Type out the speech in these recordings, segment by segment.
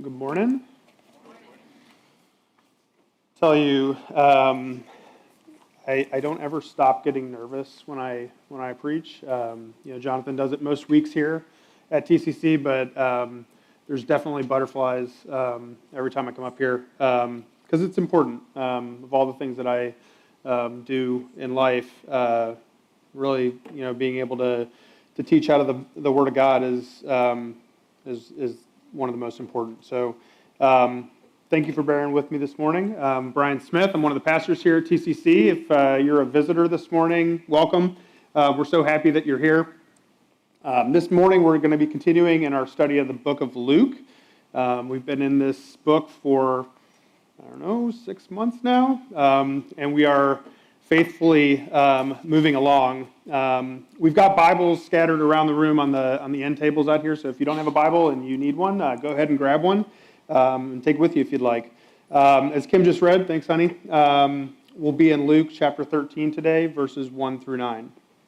Good morning. Tell you, I don't ever stop getting nervous when I preach. Jonathan does it most weeks here at TCC, but there's definitely butterflies every time I come up here because it's important. Of all the things that I do in life, really, being able to teach out of the Word of God is one of the most important. So thank you for bearing with me this morning. Brian Smith, I'm one of the pastors here at TCC. If you're a visitor this morning, welcome. We're so happy that you're here. This morning we're going to be continuing in our study of the book of Luke. We've been in this book for, 6 months now, and we are faithfully moving along. We've got Bibles scattered around the room on the end tables out here, so if you don't have a Bible and you need one, go ahead and grab one and take it with you if you'd like. As Kim just read, thanks honey, we'll be in Luke chapter 13 today, verses 1 through 9.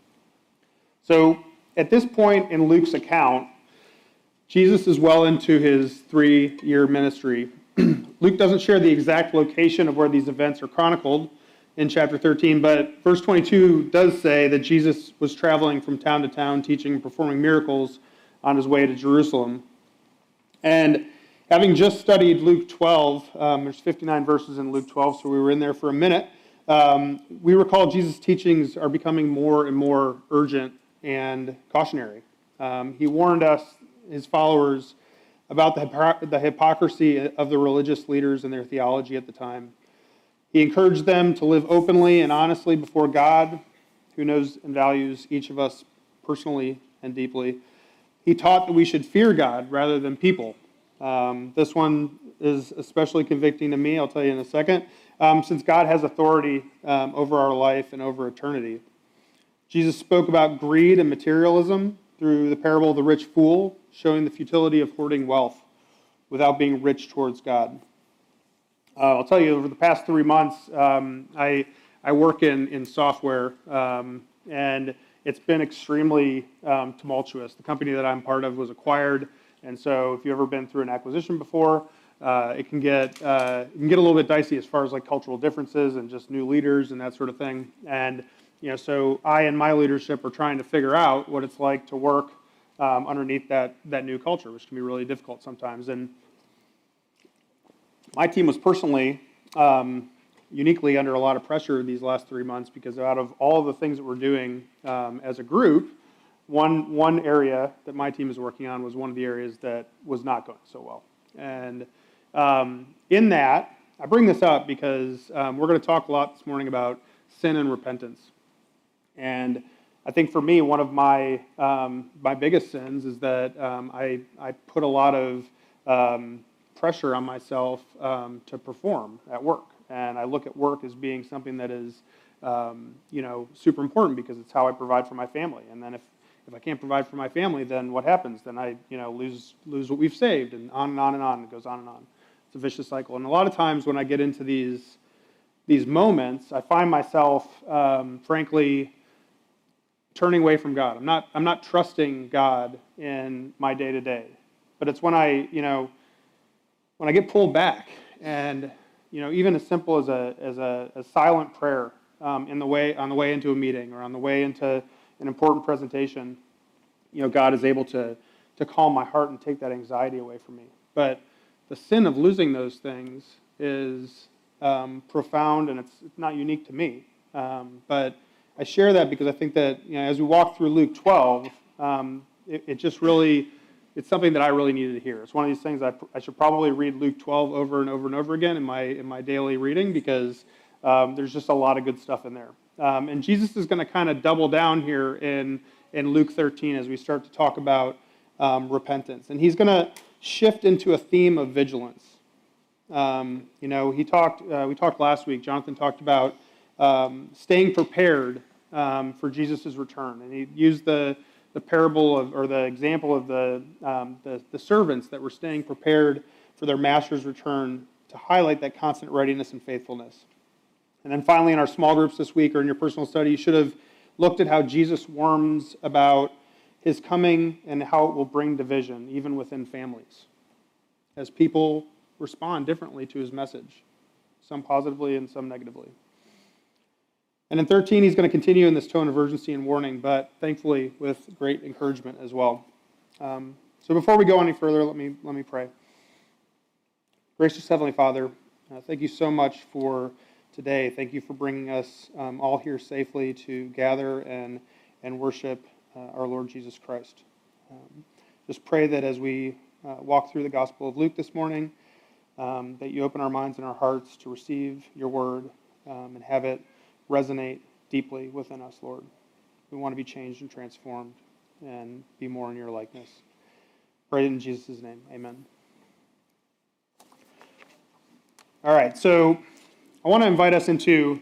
So at this point in Luke's account, Jesus is well into his 3-year ministry. Luke doesn't share the exact location of where these events are chronicled in chapter 13, but verse 22 does say that Jesus was traveling from town to town, teaching and performing miracles on his way to Jerusalem. And having just studied Luke 12, there's 59 verses in Luke 12, so we were in there for a minute, we recall Jesus' teachings are becoming more and more urgent and cautionary. He warned us, his followers, about the hypocrisy of the religious leaders and their theology at the time. He encouraged them to live openly and honestly before God, who knows and values each of us personally and deeply. He taught that we should fear God rather than people. This one is especially convicting to me, I'll tell you in a second, since God has authority over our life and over eternity. Jesus spoke about greed and materialism through the parable of the rich fool, showing the futility of hoarding wealth without being rich towards God. I'll tell you, over the past 3 months, I work in software, and it's been extremely tumultuous. The company that I'm part of was acquired, and so if you've ever been through an acquisition before, it can get a little bit dicey as far as like cultural differences and just new leaders and that sort of thing. And so I and my leadership are trying to figure out what it's like to work underneath that new culture, which can be really difficult sometimes. And my team was personally uniquely under a lot of pressure these last 3 months because out of all of the things that we're doing as a group, one area that my team is working on was one of the areas that was not going so well. And in that, I bring this up because we're going to talk a lot this morning about sin and repentance. And I think for me, one of my biggest sins is that I put a lot of pressure on myself to perform at work. And I look at work as being something that is, super important because it's how I provide for my family. And then if I can't provide for my family, then what happens? Then I, lose what we've saved, and on and on and on. It goes on and on. It's a vicious cycle. And a lot of times when I get into these moments, I find myself, frankly, turning away from God. I'm not trusting God in my day to day. But it's when I get pulled back, and even as simple as a silent prayer on the way into a meeting or on the way into an important presentation, God is able to calm my heart and take that anxiety away from me. But the sin of losing those things is profound, and it's not unique to me. But I share that because I think that as we walk through Luke 12, it just really. It's something that I really needed to hear. It's one of these things I should probably read Luke 12 over and over and over again in my daily reading because there's just a lot of good stuff in there. And Jesus is going to kind of double down here in Luke 13 as we start to talk about repentance. And he's going to shift into a theme of vigilance. We talked last week, Jonathan talked about staying prepared for Jesus' return. And he used the parable or the example of the servants that were staying prepared for their master's return to highlight that constant readiness and faithfulness. And then finally in our small groups this week or in your personal study, you should have looked at how Jesus warns about his coming and how it will bring division even within families. as people respond differently to his message, some positively and some negatively. And in 13, he's going to continue in this tone of urgency and warning, but thankfully with great encouragement as well. So before we go any further, let me pray. Gracious Heavenly Father, thank you so much for today. Thank you for bringing us all here safely to gather and worship our Lord Jesus Christ. Just pray that as we walk through the Gospel of Luke this morning, that you open our minds and our hearts to receive your word and have it resonate deeply within us, Lord. We want to be changed and transformed and be more in your likeness. Pray it in Jesus' name. Amen. All right, so I want to invite us into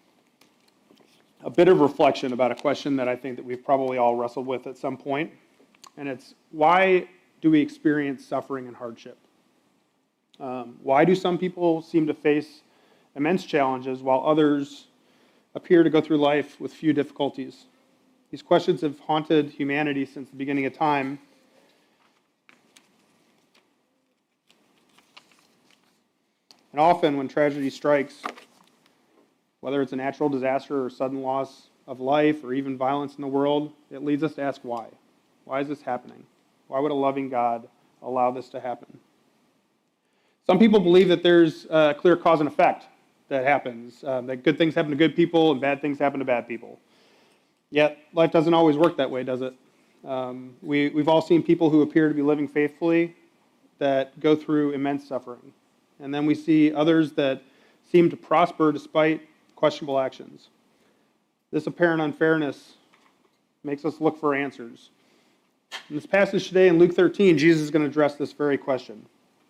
a bit of reflection about a question that I think that we've probably all wrestled with at some point, and it's, why do we experience suffering and hardship? Why do some people seem to face immense challenges while others appear to go through life with few difficulties? These questions have haunted humanity since the beginning of time. And often when tragedy strikes, whether it's a natural disaster or sudden loss of life or even violence in the world, it leads us to ask why. Why is this happening? Why would a loving God allow this to happen? Some people believe that there's a clear cause and effect that happens, that good things happen to good people and bad things happen to bad people. Yet, life doesn't always work that way, does it? We've all seen people who appear to be living faithfully that go through immense suffering. And then we see others that seem to prosper despite questionable actions. This apparent unfairness makes us look for answers. In this passage today in Luke 13, Jesus is going to address this very question.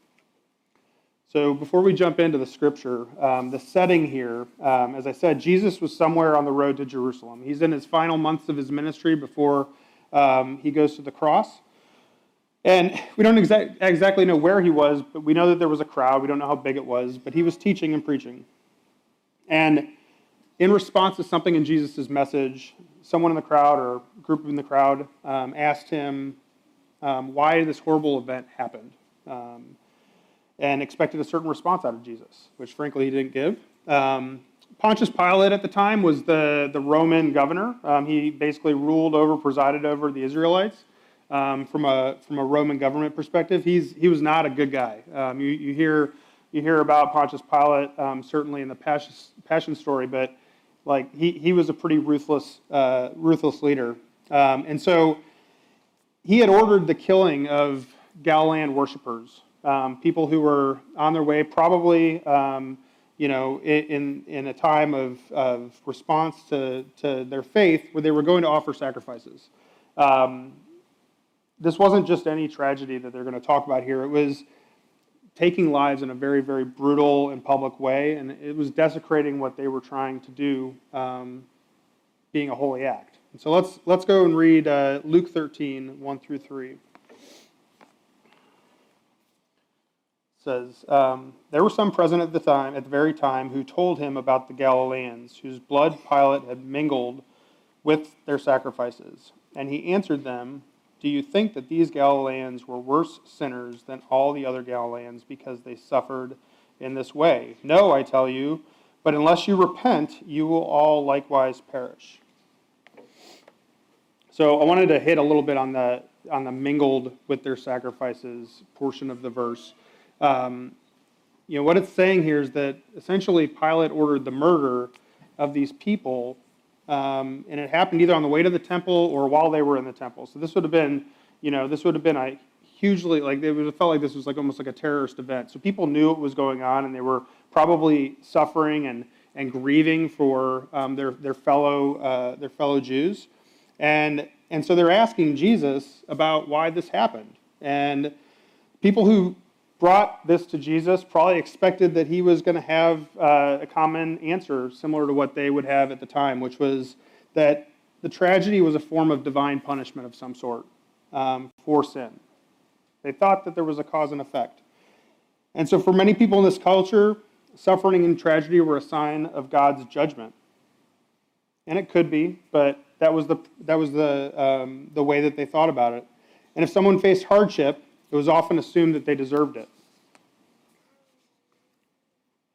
So before we jump into the scripture, the setting here, as I said, Jesus was somewhere on the road to Jerusalem. He's in his final months of his ministry before he goes to the cross. And we don't exactly know where he was, but we know that there was a crowd. We don't know how big it was, but he was teaching and preaching. And in response to something in Jesus' message, someone in the crowd or a group in the crowd asked him why this horrible event happened. And expected a certain response out of Jesus, which frankly he didn't give. Pontius Pilate at the time was the Roman governor. He basically presided over the Israelites from a Roman government perspective. He was not a good guy. You hear about Pontius Pilate certainly in the Passion story, but like he was a pretty ruthless leader. And so he had ordered the killing of Galilean worshipers. People who were on their way, probably, in a time of response to their faith, where they were going to offer sacrifices. This wasn't just any tragedy that they're going to talk about here. It was taking lives in a very, very brutal and public way, and it was desecrating what they were trying to do, being a holy act. And so let's go and read Luke 13, 1 through 3. Says, there were some present at the very time, who told him about the Galileans, whose blood Pilate had mingled with their sacrifices. And he answered them, do you think that these Galileans were worse sinners than all the other Galileans because they suffered in this way? No, I tell you, but unless you repent, you will all likewise perish. So I wanted to hit a little bit on the mingled with their sacrifices portion of the verse. What it's saying here is that essentially Pilate ordered the murder of these people, and it happened either on the way to the temple or while they were in the temple. So this would have been, a hugely, like, it would have felt like this was like almost like a terrorist event. So people knew what was going on, and they were probably suffering and grieving for their fellow Jews, and so they're asking Jesus about why this happened. And people who brought this to Jesus probably expected that he was going to have a common answer similar to what they would have at the time, which was that the tragedy was a form of divine punishment of some sort for sin. They thought that there was a cause and effect. And so for many people in this culture, suffering and tragedy were a sign of God's judgment. And it could be, but that was the way that they thought about it. And if someone faced hardship, it was often assumed that they deserved it.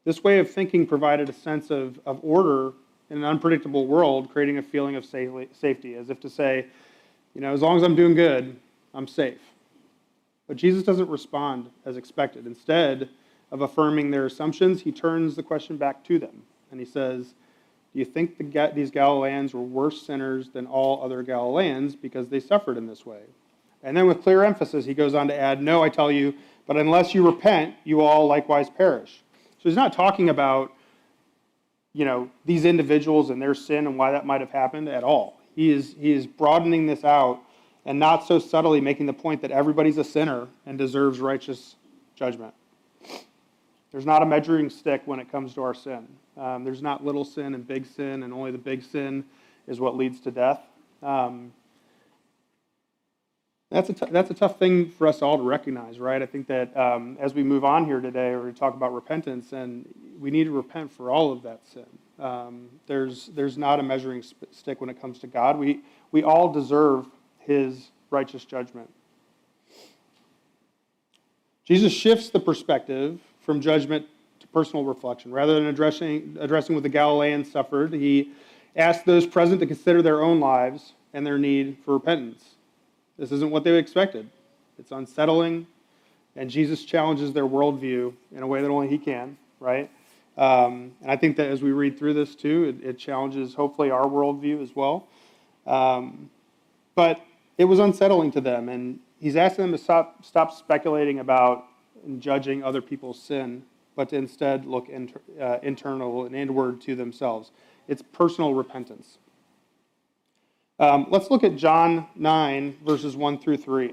This way of thinking provided a sense of order in an unpredictable world, creating a feeling of safety, as if to say, as long as I'm doing good, I'm safe. But Jesus doesn't respond as expected. Instead of affirming their assumptions, he turns the question back to them. And he says, do you think these Galileans were worse sinners than all other Galileans because they suffered in this way? And then with clear emphasis, he goes on to add, no, I tell you, but unless you repent, you will all likewise perish. So he's not talking about, these individuals and their sin and why that might have happened at all. He is broadening this out and not so subtly making the point that everybody's a sinner and deserves righteous judgment. There's not a measuring stick when it comes to our sin. There's not little sin and big sin, and only the big sin is what leads to death. That's a tough thing for us all to recognize, right? I think that as we move on here today, we're going to talk about repentance, and we need to repent for all of that sin. There's not a measuring stick when it comes to God. We all deserve his righteous judgment. Jesus shifts the perspective from judgment to personal reflection. Rather than addressing what the Galileans suffered, he asked those present to consider their own lives and their need for repentance. This isn't what they expected. It's unsettling, and Jesus challenges their worldview in a way that only he can, right? And I think that as we read through this too, it challenges hopefully our worldview as well. But it was unsettling to them, and he's asking them to stop speculating about and judging other people's sin, but to instead look internal and inward to themselves. It's personal repentance. Let's look at John 9, verses 1 through 3.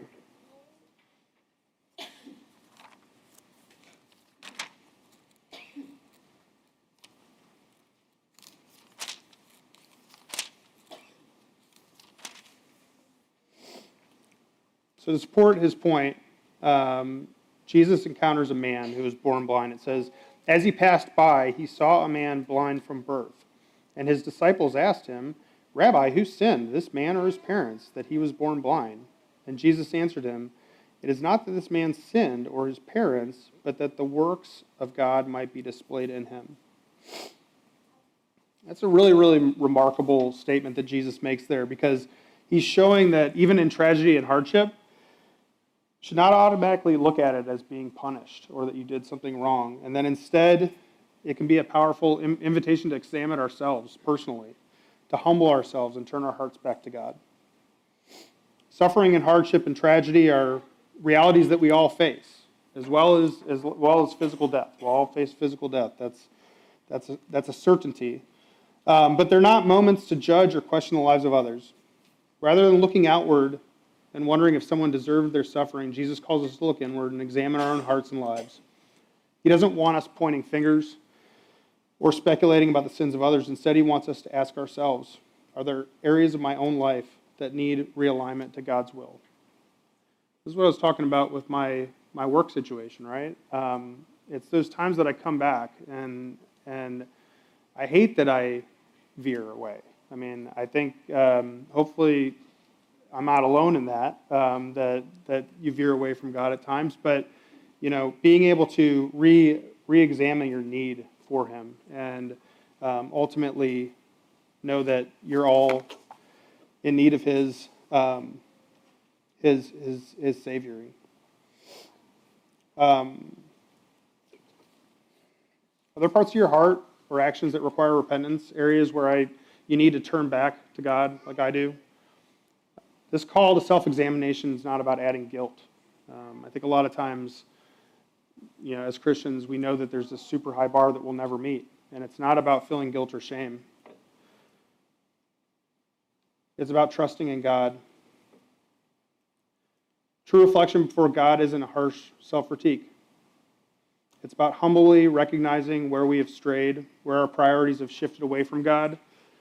So to support his point, Jesus encounters a man who was born blind. It says, as he passed by, he saw a man blind from birth. And his disciples asked him, Rabbi, who sinned, this man or his parents, that he was born blind? And Jesus answered him, it is not that this man sinned or his parents, but that the works of God might be displayed in him. That's a really, really remarkable statement that Jesus makes there, because he's showing that even in tragedy and hardship, should not automatically look at it as being punished or that you did something wrong. And then instead, it can be a powerful invitation to examine ourselves personally, to humble ourselves and turn our hearts back to God. Suffering and hardship and tragedy are realities that we all face, as well as physical death. We'll all face physical death. That's a certainty. But they're not moments to judge or question the lives of others. Rather than looking outward and wondering if someone deserved their suffering, Jesus calls us to look inward and examine our own hearts and lives. He doesn't want us pointing fingers or speculating about the sins of others. Instead, he wants us to ask ourselves, are there areas of my own life that need realignment to God's will? This is what I was talking about with my work situation, right? It's those times that I come back, and I hate that I veer away. I mean, I think hopefully I'm not alone in that, that you veer away from God at times, but being able to re-examine your need for him and ultimately know that you're all in need of his savoring. Are there parts of your heart or actions that require repentance, areas where you need to turn back to God like I do? This call to self-examination is not about adding guilt. I think a lot of times, as Christians, we know that there's this super high bar that we'll never meet, and it's not about feeling guilt or shame. It's about trusting in God. True reflection before God isn't a harsh self-critique. It's about humbly recognizing where we have strayed, where our priorities have shifted away from God,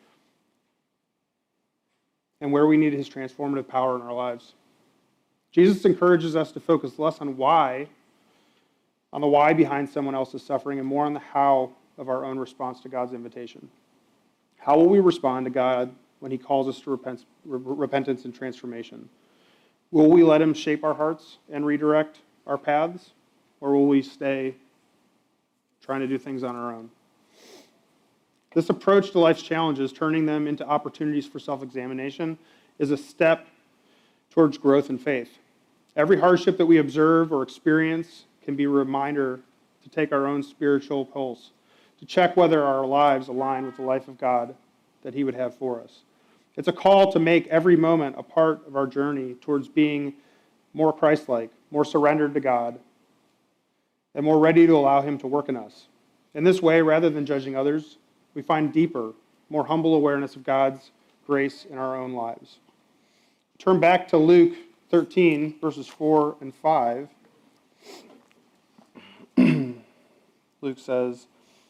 and where we need his transformative power in our lives. Jesus encourages us to focus less on the why behind someone else's suffering, and more on the how of our own response to God's invitation. How will we respond to God when he calls us to repentance and transformation? Will we let him shape our hearts and redirect our paths, or will we stay trying to do things on our own. This approach to life's challenges, turning them into opportunities for self-examination, is a step towards growth in faith. Every hardship that we observe or experience can be a reminder to take our own spiritual pulse, to check whether our lives align with the life of God that He would have for us. It's a call to make every moment a part of our journey towards being more Christ-like, more surrendered to God, and more ready to allow Him to work in us. In this way, rather than judging others, we find deeper, more humble awareness of God's grace in our own lives. Turn back to Luke 13, verses 4 and 5. Luke says,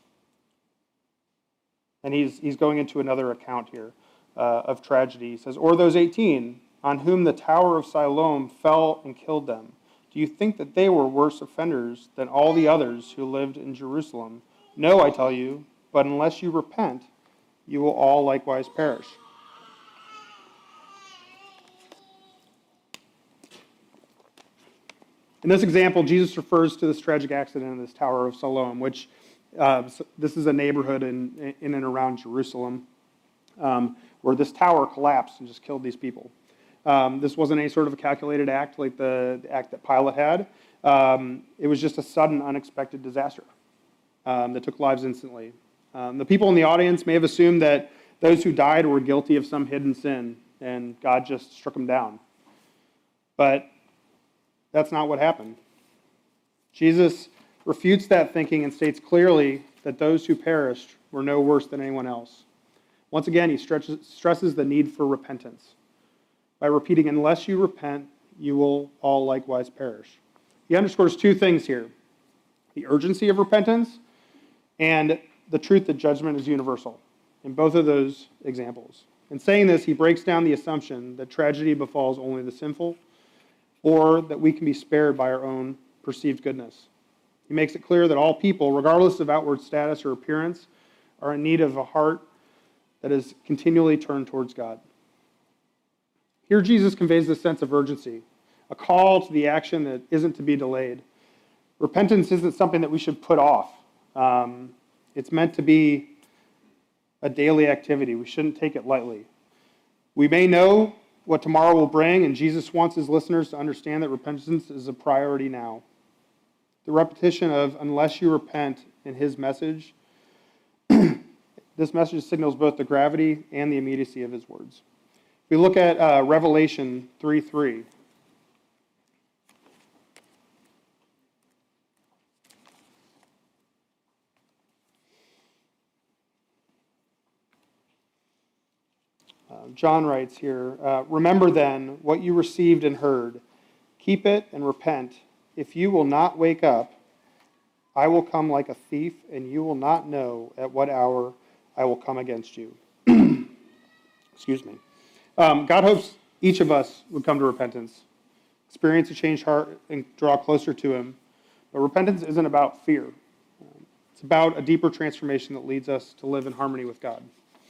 and he's going into another account here of tragedy. He says, "Or those 18 on whom the tower of Siloam fell and killed them. Do you think that they were worse offenders than all the others who lived in Jerusalem? No, I tell you, but unless you repent, you will all likewise perish." In this example, Jesus refers to this tragic accident in this Tower of Siloam, which this is a neighborhood in and around Jerusalem where this tower collapsed and just killed these people. This wasn't any sort of a calculated act like the act that Pilate had. It was just a sudden, unexpected disaster that took lives instantly. The people in the audience may have assumed that those who died were guilty of some hidden sin, and God just struck them down. But that's not what happened. Jesus refutes that thinking and states clearly that those who perished were no worse than anyone else. Once again, he stresses the need for repentance by repeating, "Unless you repent, you will all likewise perish." He underscores two things here: the urgency of repentance and the truth that judgment is universal in both of those examples. In saying this, he breaks down the assumption that tragedy befalls only the sinful, or that we can be spared by our own perceived goodness. He makes it clear that all people, regardless of outward status or appearance, are in need of a heart that is continually turned towards God. Here Jesus conveys this sense of urgency, a call to the action that isn't to be delayed. Repentance isn't something that we should put off. It's meant to be a daily activity. We shouldn't take it lightly. We may know what tomorrow will bring, and Jesus wants his listeners to understand that repentance is a priority now. The repetition of "unless you repent" in his message, this message signals both the gravity and the immediacy of his words. If we look at Revelation 3:3, John writes here, "Remember then what you received and heard. Keep it and repent. If you will not wake up, I will come like a thief, and you will not know at what hour I will come against you." Excuse me. God hopes each of us would come to repentance, experience a changed heart, and draw closer to him. But repentance isn't about fear. It's about a deeper transformation that leads us to live in harmony with God.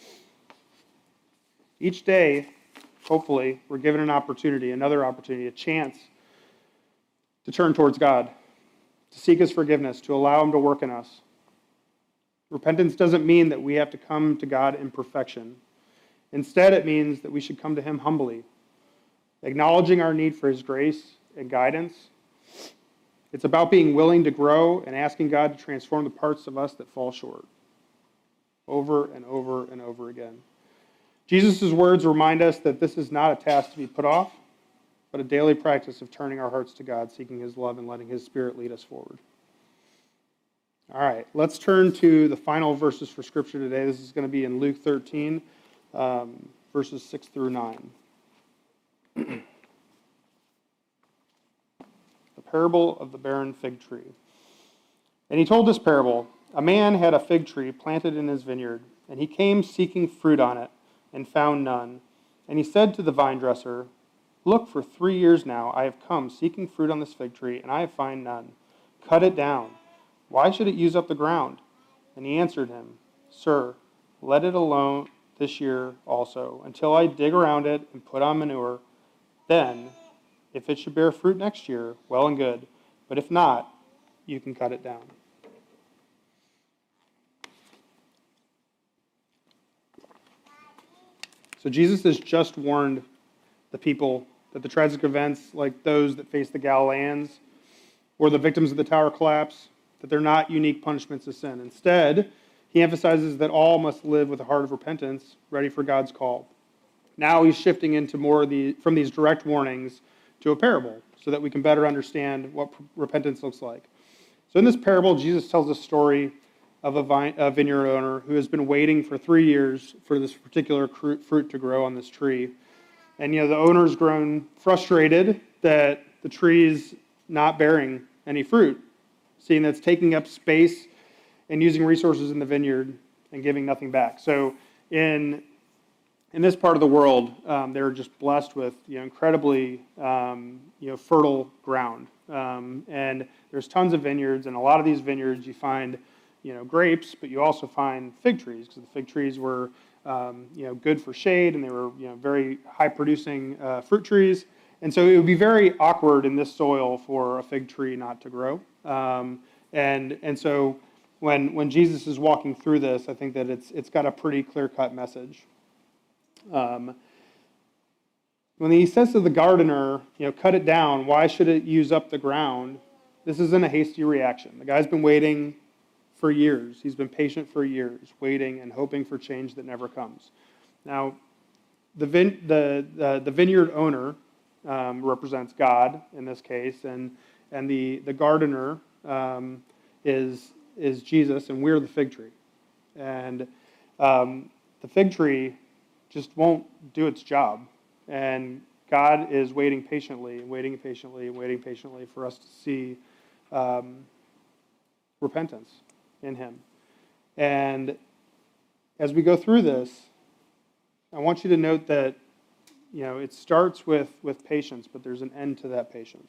Each day, hopefully, we're given an opportunity, another opportunity, a chance to turn towards God, to seek his forgiveness, to allow him to work in us. Repentance doesn't mean that we have to come to God in perfection. Instead, it means that we should come to him humbly, acknowledging our need for his grace and guidance. It's about being willing to grow and asking God to transform the parts of us that fall short, over and over and over again. Jesus' words remind us that this is not a task to be put off, but a daily practice of turning our hearts to God, seeking his love, and letting his Spirit lead us forward. All right, let's turn to the final verses for Scripture today. This is going to be in Luke 13, verses 6 through 9. The parable of the barren fig tree. And he told this parable: a man had a fig tree planted in his vineyard, and he came seeking fruit on it, and found none. And he said to the vine dresser, "Look, for 3 years now I have come seeking fruit on this fig tree, and I find none. Cut it down. Why should it use up the ground?" And he answered him, "Sir, let it alone this year also, until I dig around it and put on manure. Then, if it should bear fruit next year, well and good. But if not, you can cut it down." So Jesus has just warned the people that the tragic events like those that face the Galileans or the victims of the tower collapse, that they're not unique punishments of sin. Instead, he emphasizes that all must live with a heart of repentance, ready for God's call. Now he's shifting into more from these direct warnings to a parable so that we can better understand what repentance looks like. So in this parable, Jesus tells a story of a vineyard owner who has been waiting for 3 years for this particular fruit to grow on this tree. And the owner's grown frustrated that the tree's not bearing any fruit, seeing that it's taking up space and using resources in the vineyard and giving nothing back. So in this part of the world, they're just blessed with incredibly fertile ground, and there's tons of vineyards. And a lot of these vineyards, you find grapes, but you also find fig trees, because the fig trees were good for shade, and they were very high producing fruit trees. And so it would be very awkward in this soil for a fig tree not to grow. And so when Jesus is walking through this, I think that it's got a pretty clear-cut message. When he says to the gardener, cut it down, why should it use up the ground? This isn't a hasty reaction. The guy's been waiting for years. He's been patient for years, waiting and hoping for change that never comes. Now, the vineyard owner represents God in this case, and the gardener is Jesus, and we're the fig tree. And the fig tree just won't do its job. And God is waiting patiently and waiting patiently and waiting patiently for us to see repentance in him. And as we go through this, I want you to note that it starts with patience, but there's an end to that patience.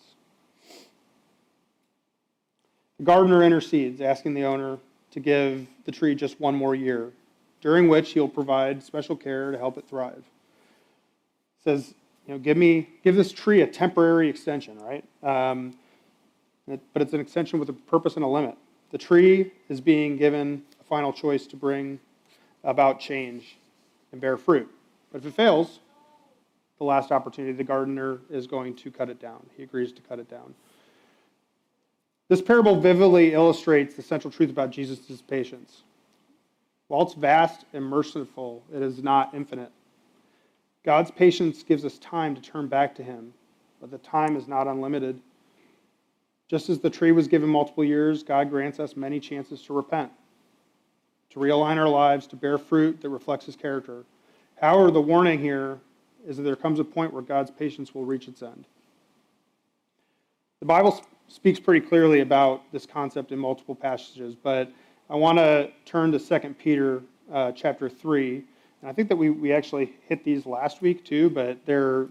The gardener intercedes, asking the owner to give the tree just one more year, during which he'll provide special care to help it thrive. It says, give this tree a temporary extension, right? But it's an extension with a purpose and a limit. The tree is being given a final choice to bring about change and bear fruit. But if it fails, the last opportunity, the gardener is going to cut it down. He agrees to cut it down. This parable vividly illustrates the central truth about Jesus' patience. While it's vast and merciful, it is not infinite. God's patience gives us time to turn back to him, but the time is not unlimited. Just as the tree was given multiple years, God grants us many chances to repent, to realign our lives, to bear fruit that reflects his character. However, the warning here is that there comes a point where God's patience will reach its end. The Bible speaks pretty clearly about this concept in multiple passages, but I want to turn to 2 Peter chapter 3. And I think that we actually hit these last week too, but they're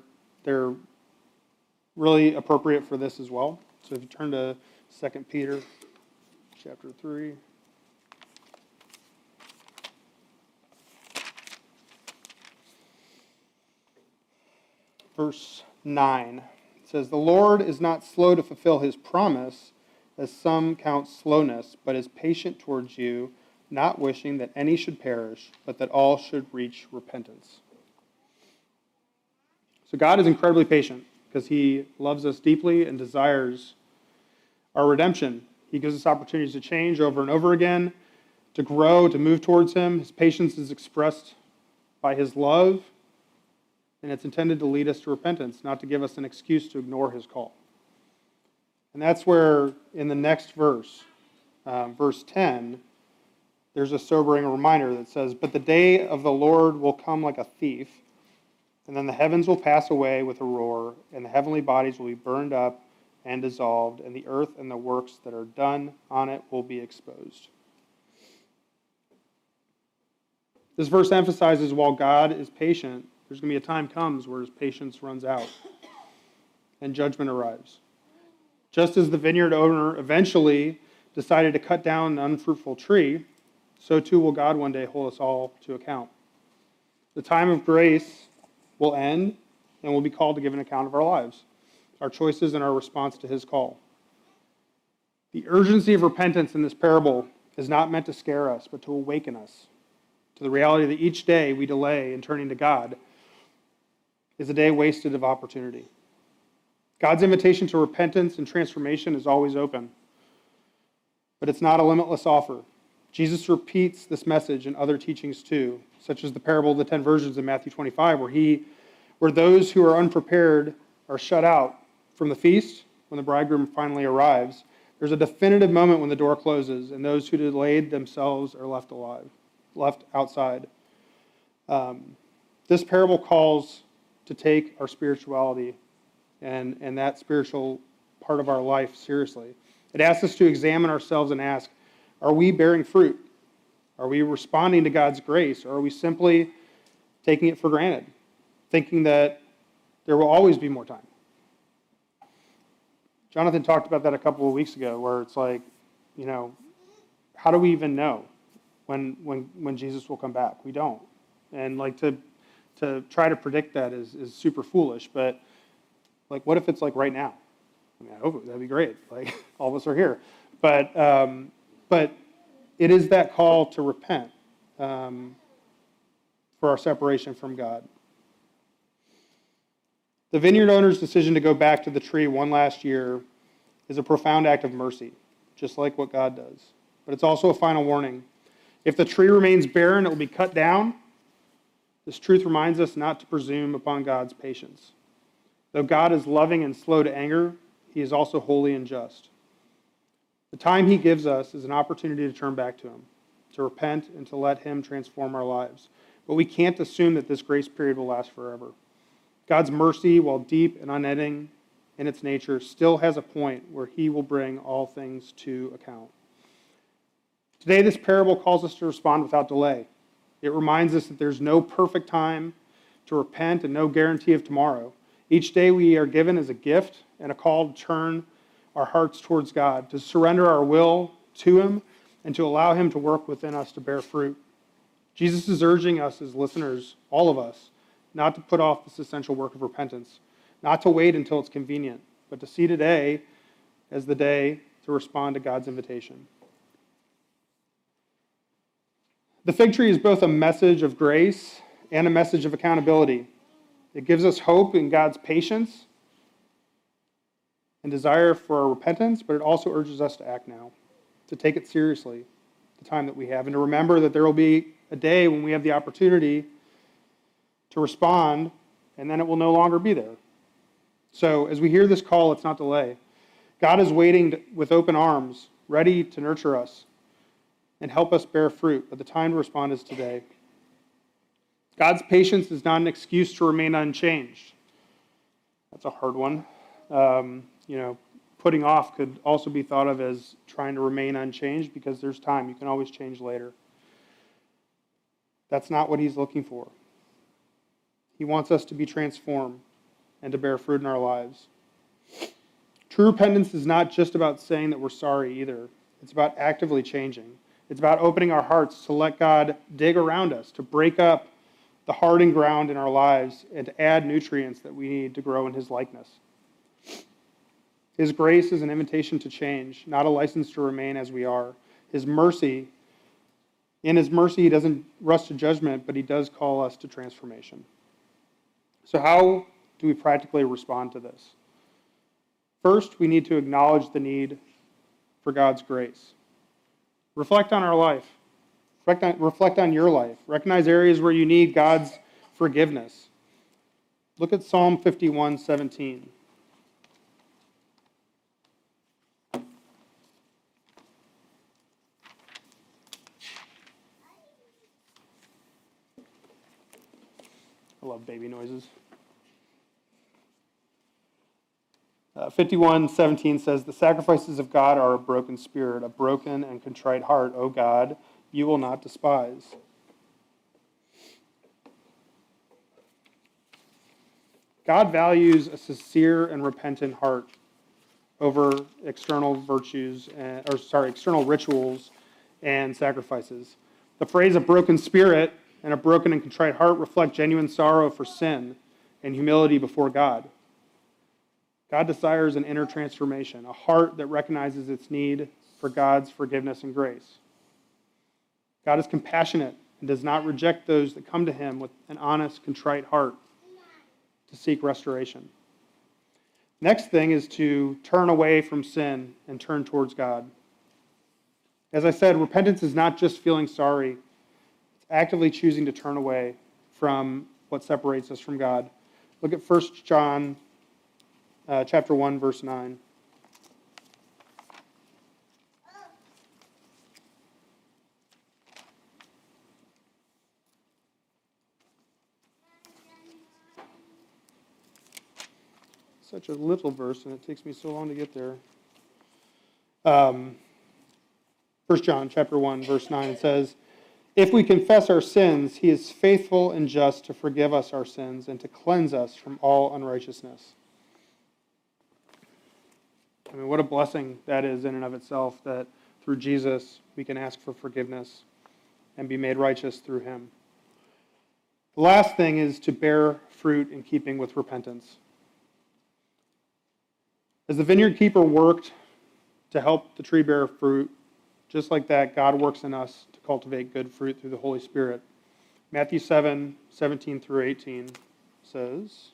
really appropriate for this as well. So if you turn to 2 Peter chapter 3. Verse 9. It says, "The Lord is not slow to fulfill his promise, as some count slowness, but is patient towards you, not wishing that any should perish, but that all should reach repentance." So God is incredibly patient because he loves us deeply and desires our redemption. He gives us opportunities to change over and over again, to grow, to move towards him. His patience is expressed by his love, and it's intended to lead us to repentance, not to give us an excuse to ignore his call. And that's where, in the next verse, verse 10, there's a sobering reminder that says, "But the day of the Lord will come like a thief, and then the heavens will pass away with a roar, and the heavenly bodies will be burned up and dissolved, and the earth and the works that are done on it will be exposed." This verse emphasizes while God is patient, there's going to be a time comes where his patience runs out and judgment arrives. Just as the vineyard owner eventually decided to cut down an unfruitful tree, so too will God one day hold us all to account. The time of grace will end, and we'll be called to give an account of our lives, our choices, and our response to his call. The urgency of repentance in this parable is not meant to scare us, but to awaken us to the reality that each day we delay in turning to God is a day wasted of opportunity. God's invitation to repentance and transformation is always open, but it's not a limitless offer. Jesus repeats this message in other teachings too, such as the parable of the 10 virgins in Matthew 25, where those who are unprepared are shut out from the feast when the bridegroom finally arrives. There's a definitive moment when the door closes, and those who delayed themselves are left outside. This parable calls to take our spirituality and that spiritual part of our life seriously. It asks us to examine ourselves and ask, are we bearing fruit? Are we responding to God's grace? Or are we simply taking it for granted, thinking that there will always be more time? Jonathan talked about that a couple of weeks ago, where it's like, how do we even know when Jesus will come back? We don't. And like to try to predict that is super foolish, but like, what if it's like right now? I mean, I hope that'd be great. Like, all of us are here. But it is that call to repent for our separation from God. The vineyard owner's decision to go back to the tree one last year is a profound act of mercy, just like what God does. But it's also a final warning. If the tree remains barren, it will be cut down. This truth reminds us not to presume upon God's patience. Though God is loving and slow to anger, he is also holy and just. The time he gives us is an opportunity to turn back to him, to repent, and to let him transform our lives. But we can't assume that this grace period will last forever. God's mercy, while deep and unending in its nature, still has a point where he will bring all things to account. Today, this parable calls us to respond without delay. It reminds us that there's no perfect time to repent and no guarantee of tomorrow. Each day we are given as a gift and a call to turn our hearts towards God, to surrender our will to him, and to allow him to work within us to bear fruit. Jesus is urging us as listeners, all of us, not to put off this essential work of repentance, not to wait until it's convenient, but to see today as the day to respond to God's invitation. The fig tree is both a message of grace and a message of accountability. It gives us hope in God's patience and desire for our repentance, but it also urges us to act now, to take it seriously, the time that we have, and to remember that there will be a day when we have the opportunity to respond, and then it will no longer be there. So as we hear this call, let's not delay. God is waiting with open arms, ready to nurture us and help us bear fruit, but the time to respond is today. God's patience is not an excuse to remain unchanged. That's a hard one. Putting off could also be thought of as trying to remain unchanged because there's time. You can always change later. That's not what he's looking for. He wants us to be transformed and to bear fruit in our lives. True repentance is not just about saying that we're sorry either. It's about actively changing. It's about opening our hearts to let God dig around us, to break up the hardened ground in our lives and to add nutrients that we need to grow in his likeness. His grace is an invitation to change, not a license to remain as we are. In his mercy, he doesn't rush to judgment, but he does call us to transformation. So how do we practically respond to this? First, we need to acknowledge the need for God's grace. Reflect on our life. Reflect on your life. Recognize areas where you need God's forgiveness. Look at Psalm 51:17. I love baby noises. 51:17 says, "The sacrifices of God are a broken spirit, a broken and contrite heart, O God, you will not despise." God values a sincere and repentant heart over external external rituals and sacrifices. The phrase "a broken spirit" and "a broken and contrite heart" reflect genuine sorrow for sin and humility before God. God desires an inner transformation, a heart that recognizes its need for God's forgiveness and grace. God is compassionate and does not reject those that come to him with an honest, contrite heart. to seek restoration. Next thing is to turn away from sin and turn towards God. As I said, repentance is not just feeling sorry. It's actively choosing to turn away from what separates us from God. Look at 1 John chapter 1, verse 9. Such a little verse, and it takes me so long to get there. 1 John chapter 1, verse 9, it says, "If we confess our sins, he is faithful and just to forgive us our sins and to cleanse us from all unrighteousness." I mean, what a blessing that is in and of itself, that through Jesus we can ask for forgiveness and be made righteous through him. The last thing is to bear fruit in keeping with repentance. As the vineyard keeper worked to help the tree bear fruit, just like that, God works in us to cultivate good fruit through the Holy Spirit. Matthew 7, 17 through 18 says,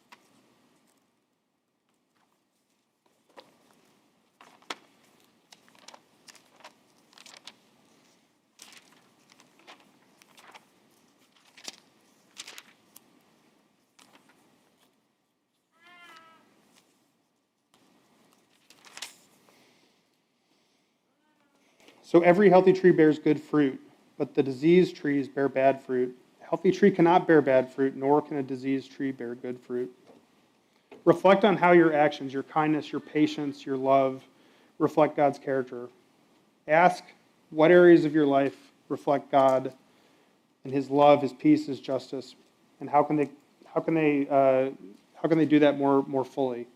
"So every healthy tree bears good fruit, but the diseased trees bear bad fruit. A healthy tree cannot bear bad fruit, nor can a diseased tree bear good fruit." Reflect on how your actions, your kindness, your patience, your love reflect God's character. Ask what areas of your life reflect God and his love, his peace, his justice, and how can they do that more fully?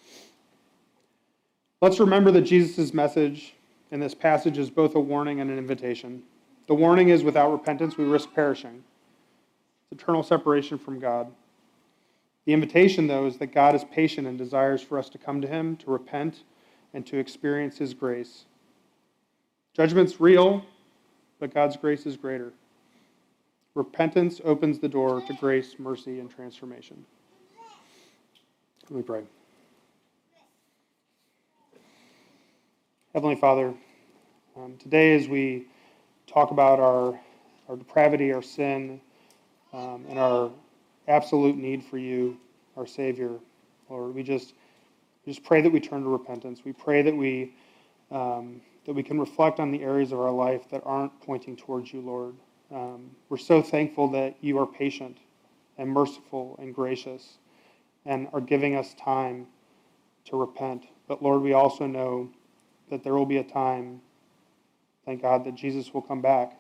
Let's remember that Jesus' message in this passage is both a warning and an invitation. The warning is, without repentance, we risk perishing. It's eternal separation from God. The invitation, though, is that God is patient and desires for us to come to him, to repent, and to experience his grace. Judgment's real, but God's grace is greater. Repentance opens the door to grace, mercy, and transformation. Let me pray. Heavenly Father, today as we talk about our depravity, our sin, and our absolute need for you, our Savior, Lord, we just pray that we turn to repentance. We pray that we can reflect on the areas of our life that aren't pointing towards you, Lord. We're so thankful that you are patient and merciful and gracious and are giving us time to repent. But Lord, we also know that there will be a time, thank God, that Jesus will come back,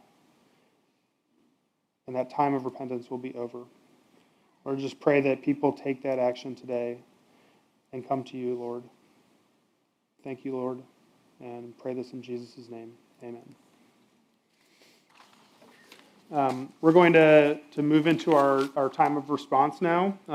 and that time of repentance will be over. Lord, just pray that people take that action today and come to you, Lord. Thank you, Lord, and pray this in Jesus' name. Amen. We're going to move into our time of response now.